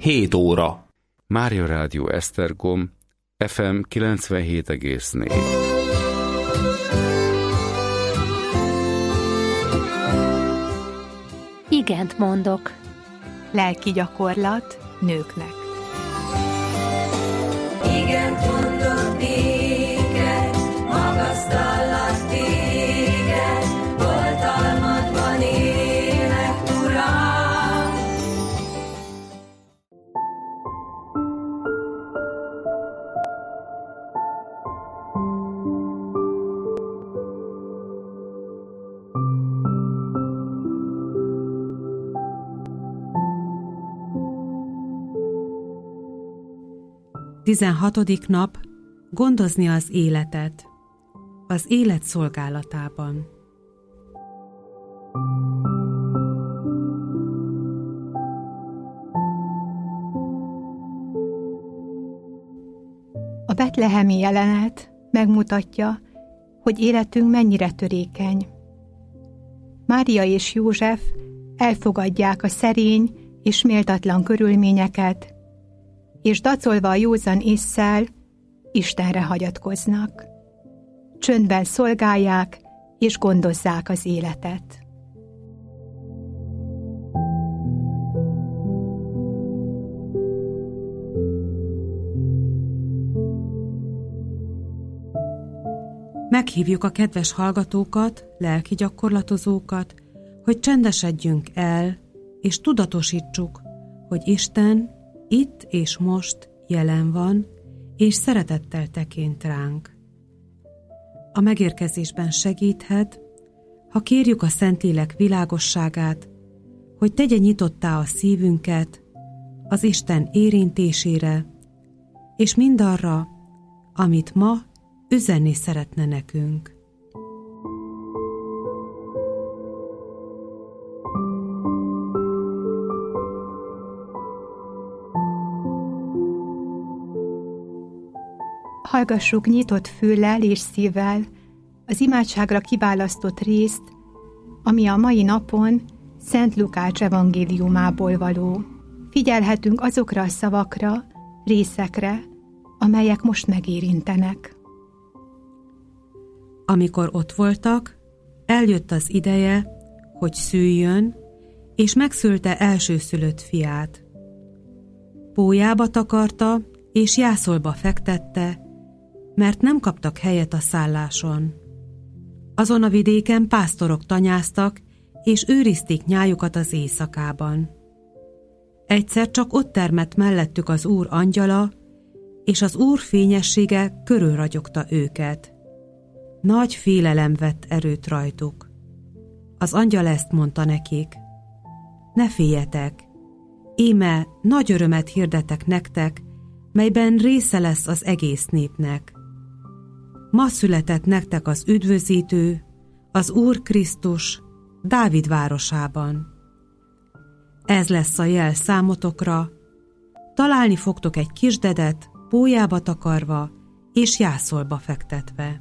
7 óra. Mária Rádió Esztergom, FM 97,4. Igent mondok. Lelki gyakorlat nőknek. Igent mondok néked, magasztallak téged, oltalmadban élek, Uram. Tizenhatodik nap. Gondozni az életet. Az élet szolgálatában. A betlehemi jelenet megmutatja, hogy életünk mennyire törékeny. Mária és József elfogadják a szerény és méltatlan körülményeket, és dacolva a józan ésszel Istenre hagyatkoznak. Csöndben szolgálják és gondozzák az életet. Meghívjuk a kedves hallgatókat, lelki gyakorlatozókat, hogy csendesedjünk el, és tudatosítsuk, hogy Isten itt és most jelen van, és szeretettel tekint ránk. A megérkezésben segíthet, ha kérjük a Szentlélek világosságát, hogy tegye nyitottá a szívünket az Isten érintésére, és mindarra, amit ma üzenni szeretne nekünk. Hallgassuk nyitott füllel és szívvel az imádságra kiválasztott részt, ami a mai napon Szent Lukács evangéliumából való. Figyelhetünk azokra a szavakra, részekre, amelyek most megérintenek. Amikor ott voltak, eljött az ideje, hogy szüljön, és megszülte elsőszülött fiát. Pólyába takarta, és jászolba fektette, mert nem kaptak helyet a szálláson. Azon a vidéken pásztorok tanyáztak, és őrizték nyájukat az éjszakában. Egyszer csak ott termett mellettük az Úr angyala, és az Úr fényessége körülragyogta őket. Nagy félelem vett erőt rajtuk. Az angyal ezt mondta nekik: ne féljetek, íme nagy örömet hirdetek nektek, melyben része lesz az egész népnek. Ma született nektek az üdvözítő, az Úr Krisztus, Dávid városában. Ez lesz a jel számotokra: találni fogtok egy kisdedet, pólyába takarva és jászolba fektetve.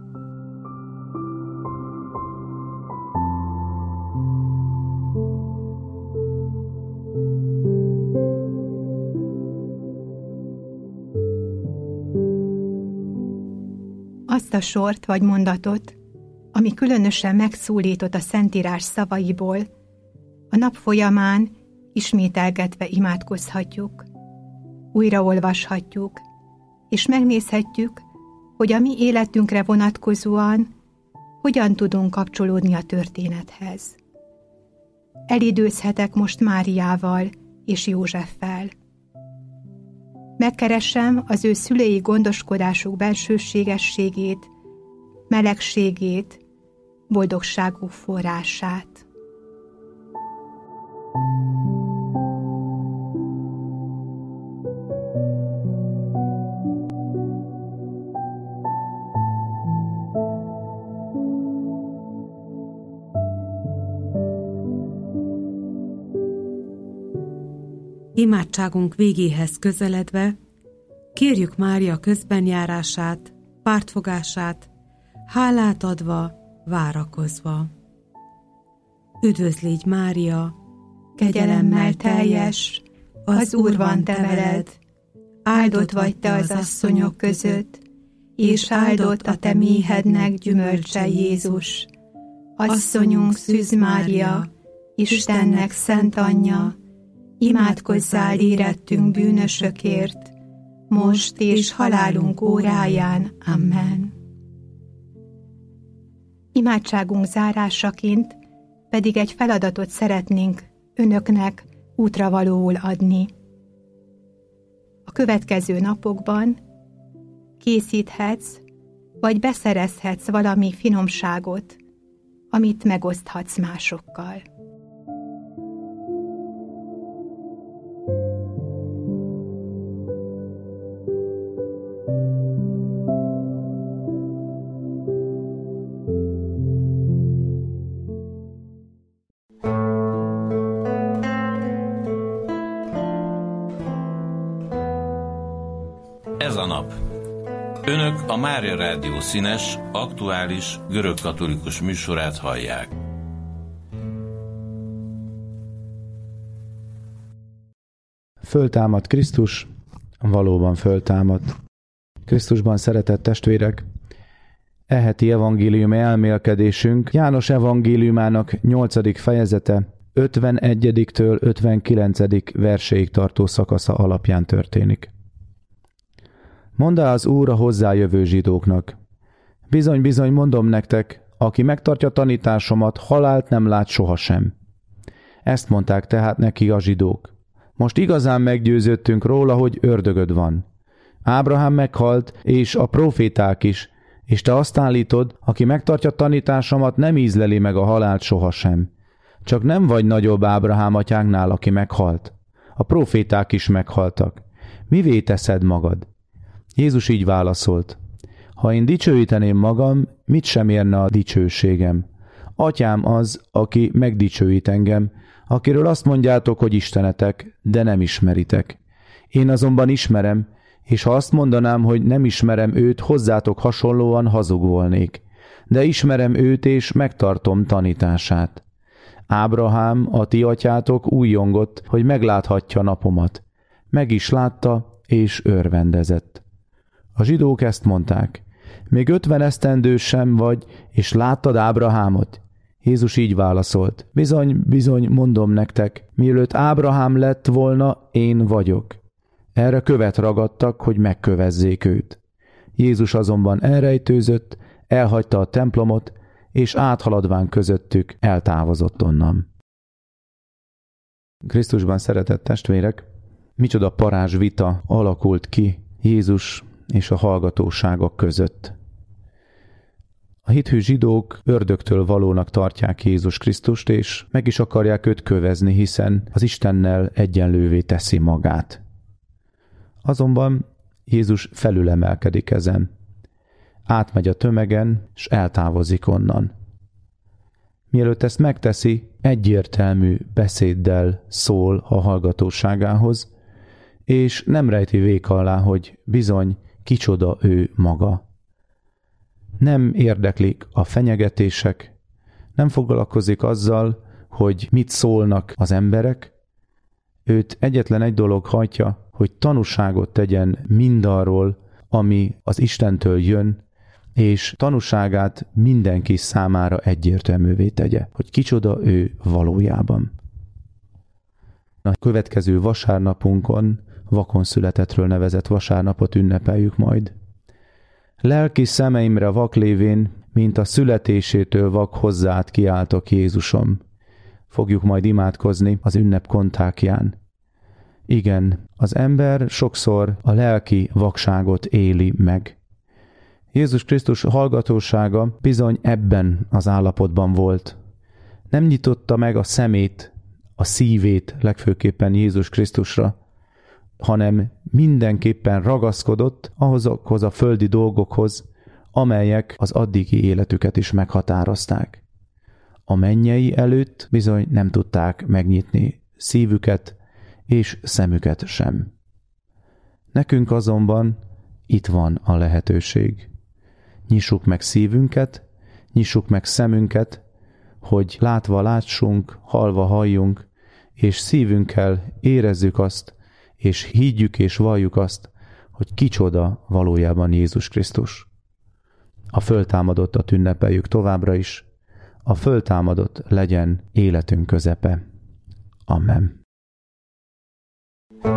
Azt a sort vagy mondatot, ami különösen megszólított a Szentírás szavaiból, a nap folyamán ismételgetve imádkozhatjuk, újraolvashatjuk, és megnézhetjük, hogy a mi életünkre vonatkozóan hogyan tudunk kapcsolódni a történethez. Elidőzhetek most Máriával és Józseffel. Megkeresem az ő szülei gondoskodásuk bensőségességét, melegségét, boldogságuk forrását. Imádságunk végéhez közeledve kérjük Mária közbenjárását, pártfogását, hálát adva, várakozva. Üdvözlégy Mária, kegyelemmel teljes, Az Úr van te veled, áldott vagy te az asszonyok között, és áldott a te méhednek gyümölcse Jézus. Asszonyunk Szűz Mária, Istennek szent anyja, imádkozzál érettünk bűnösökért, most és halálunk óráján. Amen. Imádságunk zárásaként pedig egy feladatot szeretnénk önöknek útravalóul adni. A következő napokban készíthetsz, vagy beszerezhetsz valami finomságot, amit megoszthatsz másokkal. Ez a nap. Önök a Mária Rádió színes, aktuális, görögkatolikus műsorát hallják. Föltámad Krisztus, valóban föltámadt. Krisztusban szeretett testvérek, e heti evangéliumi elmélkedésünk János evangéliumának 8. fejezete 51-től 59. verséig tartó szakasza alapján történik. Mondd az Úr a hozzájövő zsidóknak: bizony, bizony, mondom nektek, aki megtartja tanításomat, halált nem lát sohasem. Ezt mondták tehát neki a zsidók. Most igazán meggyőződtünk róla, hogy ördögöd van. Ábrahám meghalt, és a próféták is, és te azt állítod, aki megtartja tanításomat, nem ízleli meg a halált sohasem. Csak nem vagy nagyobb Ábrahám atyánknál, aki meghalt. A próféták is meghaltak. Mivé teszed magad? Jézus így válaszolt: ha én dicsőíteném magam, mit sem érne a dicsőségem? Atyám az, aki megdicsőít engem, akiről azt mondjátok, hogy istenetek, de nem ismeritek. Én azonban ismerem, és ha azt mondanám, hogy nem ismerem őt, hozzátok hasonlóan hazug volnék. De ismerem őt, és megtartom tanítását. Ábrahám, a ti atyátok újjongott, hogy megláthatja napomat. Meg is látta, és örvendezett. A zsidók ezt mondták: még 50 esztendős sem vagy, és láttad Ábrahámot? Jézus így válaszolt: bizony, bizony, mondom nektek, mielőtt Ábrahám lett volna, én vagyok. Erre követ ragadtak, hogy megkövezzék őt. Jézus azonban elrejtőzött, elhagyta a templomot, és áthaladván közöttük eltávozott onnan. Krisztusban szeretett testvérek, micsoda parázs vita alakult ki Jézus és a hallgatóságok között. A hithű zsidók ördögtől valónak tartják Jézus Krisztust, és meg is akarják őt kövezni, hiszen az Istennel egyenlővé teszi magát. Azonban Jézus felülemelkedik ezen. Átmegy a tömegen, és eltávozik onnan. Mielőtt ezt megteszi, egyértelmű beszéddel szól a hallgatóságához, és nem rejti vék alá, hogy bizony kicsoda ő maga. Nem érdeklik a fenyegetések, nem foglalkozik azzal, hogy mit szólnak az emberek. Őt egyetlen egy dolog hajtja, hogy tanúságot tegyen mindarról, ami az Istentől jön, és tanúságát mindenki számára egyértelművé tegye, hogy kicsoda ő valójában. A következő vasárnapunkon, vakonszületetről nevezett vasárnapot ünnepeljük majd. Lelki szemeimre vak lévén, mint a születésétől vak hozzád kiáltok, Jézusom. Fogjuk majd imádkozni az ünnep kontákján. Igen, az ember sokszor a lelki vakságot éli meg. Jézus Krisztus hallgatósága bizony ebben az állapotban volt. Nem nyitotta meg a szemét, a szívét legfőképpen Jézus Krisztusra, hanem mindenképpen ragaszkodott ahhozokhoz a földi dolgokhoz, amelyek az addigi életüket is meghatározták. A mennyei előtt bizony nem tudták megnyitni szívüket és szemüket sem. Nekünk azonban itt van a lehetőség. Nyissuk meg szívünket, nyissuk meg szemünket, hogy látva lássunk, hallva halljunk, és szívünkkel érezzük azt, és higgyük és valljuk azt, hogy kicsoda valójában Jézus Krisztus. A föltámadottat ünnepeljük továbbra is, a föltámadott legyen életünk közepe. Amen.